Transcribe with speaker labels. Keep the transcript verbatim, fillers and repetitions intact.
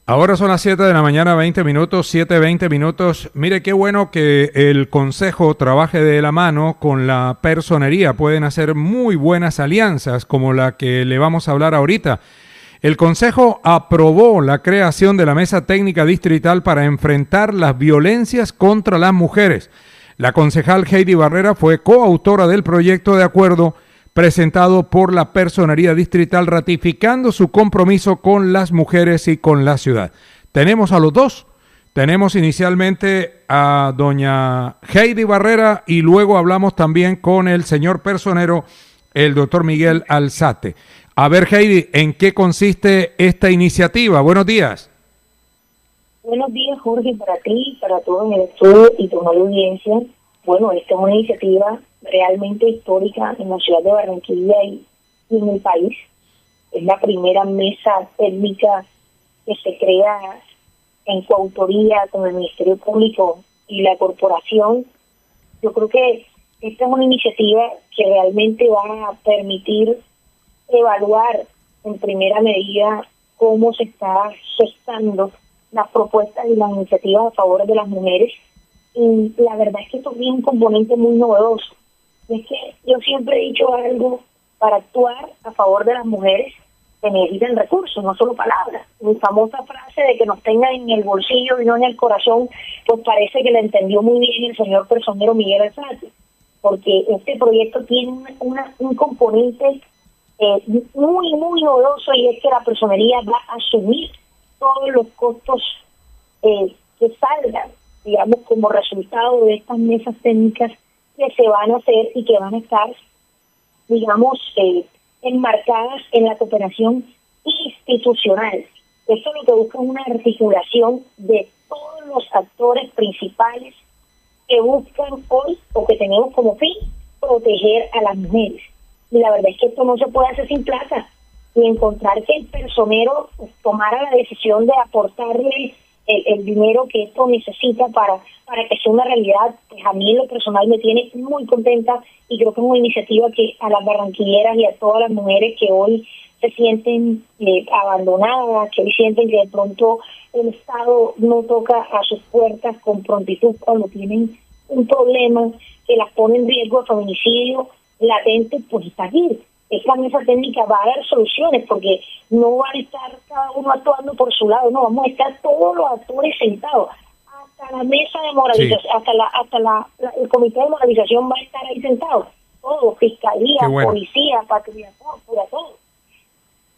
Speaker 1: Ahora son las siete de la mañana, veinte minutos, siete, veinte minutos. Mire qué bueno que el Consejo trabaje de la mano con la personería. Pueden hacer muy buenas alianzas como la que le vamos a hablar ahorita. El Consejo aprobó la creación de la Mesa Técnica Distrital para enfrentar las violencias contra las mujeres. La concejal Heidi Barrera fue coautora del proyecto de acuerdo presentado por la Personería Distrital, ratificando su compromiso con las mujeres y con la ciudad. Tenemos a los dos. Tenemos inicialmente a doña Heidi Barrera y luego hablamos también con el señor personero, el doctor Miguel Alzate. A ver, Heidi, ¿en qué consiste esta iniciativa? Buenos días.
Speaker 2: Buenos días, Jorge, para ti, para todo el estudio y toda la audiencia. Bueno, esta es una iniciativa realmente histórica en la ciudad de Barranquilla y, y en el país. Es la primera mesa técnica que se crea en coautoría con el Ministerio Público y la corporación. Yo creo que esta es una iniciativa que realmente va a permitir evaluar en primera medida cómo se está gestando las propuestas y las iniciativas a favor de las mujeres. Y la verdad es que esto tiene un componente muy novedoso. Y es que yo siempre he dicho algo: para actuar a favor de las mujeres se necesitan recursos, no solo palabras. Mi famosa frase de que nos tengan en el bolsillo y no en el corazón, pues parece que la entendió muy bien el señor personero Miguel Alzate, porque este proyecto tiene una, una, un componente eh, muy, muy novedoso, y es que la personería va a asumir todos los costos eh, que salgan, digamos, como resultado de estas mesas técnicas que se van a hacer y que van a estar, digamos, eh, enmarcadas en la cooperación institucional. Esto lo que busca es una articulación de todos los actores principales que buscan hoy, o que tenemos como fin, proteger a las mujeres. Y la verdad es que esto no se puede hacer sin plata. Y encontrar que el personero pues, tomara la decisión de aportarle el, el dinero que esto necesita para, para que sea una realidad, pues a mí en lo personal me tiene muy contenta, y creo que es una iniciativa que a las barranquilleras y a todas las mujeres que hoy se sienten eh, abandonadas, que hoy sienten que de pronto el Estado no toca a sus puertas con prontitud cuando tienen un problema que las pone en riesgo de feminicidio latente, pues está aquí. Esta mesa técnica va a dar soluciones, porque no van a estar cada uno actuando por su lado, no, vamos a estar todos los actores sentados, hasta la mesa de moralización, sí. hasta la hasta la, la el comité de moralización va a estar ahí sentado, todo, fiscalía, bueno. policía, patrulla, todo, todo.